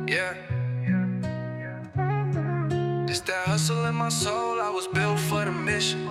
Yeah. It's that hustle in my soul, I was built for the mission.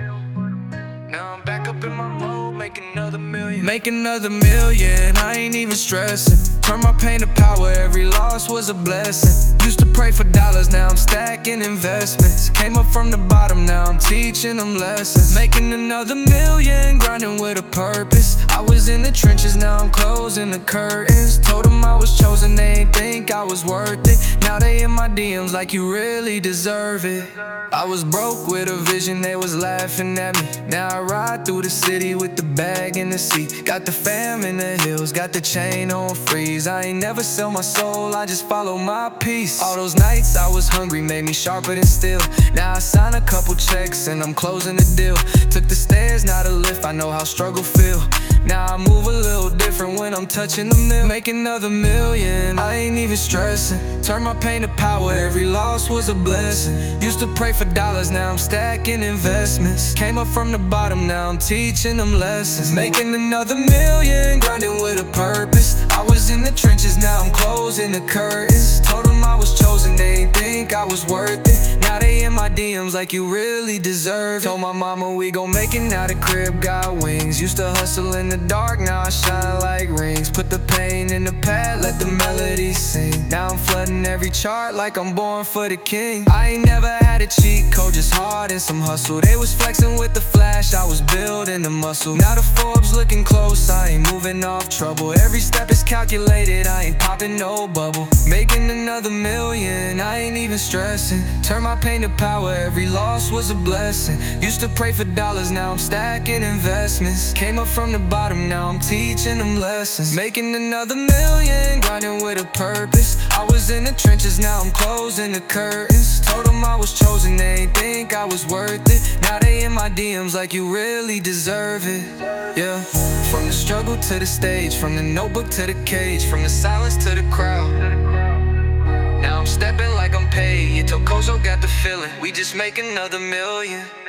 Now I'm back up in my mode, make another million. Make another million, I ain't even stressing. Turn my pain to power, every loss was a blessing. Used to pray for dollars, now I'm stacking investments. Came up from the bottom, now I'm teaching them lessons. Making another million, grinding with a purpose. I was in the trenches, now I'm closing the curtains. Told them I was chosen, they ain't think I was worth it. Now they in my DMs like you really deserve it. I was broke with a vision, they was laughing at me. Now I ride through the city with the bag in the seat. Got the fam in the hills, got the chain on freeze. I ain't never sell my soul, I just follow my peace. All those nights I was hungry made me sharper than steel. Now I sign a couple checks and I'm closing the deal. Took the stairs, not a lift, I know how struggle feel. Now I move a little different when I'm touching the mill. Make another million, I ain't even stressing. Turn my pain to power, every loss was a blessing. Used to pray for dollars, now I'm stacking investments. Came up from the bottom, now I'm teaching them lessons. Making another million, grinding with a purpose. I was in the trenches, now I'm closing the curtains. Told them I was chosen, they ain't think I was worth it. Now they in my DMs like you really deserve it. Told my mama we gon' make it, now the crib got wings. Used to hustle in the dark, now I shine like rings. Put the pain in the pad, let the melody sing. Now I'm flooding every chart like I'm born for the king. I ain't never had a cheat code, just hard and some hustle. They was flexing with the flash, I was building the muscle. Now the Forbes looking close, I ain't moving off trouble. Every step is calculated, I ain't popping no bubble. Making another million, I ain't even stressing. Turn my pain to power, every loss was a blessing. Used to pray for dollars, now I'm stacking investments. Came up from the bottom, now I'm teaching them lessons. Making another million, grinding with a purpose. I was in the trenches, now I'm closing the curtains. Told them I was chosen, they ain't think I was worth it. Now they in my DMs like you really deserve it. Yeah. From the struggle to the stage, from the notebook to the cage, from the silence to the crowd. Now I'm stepping like I'm paid. Tokozo got the feeling, we just make another million.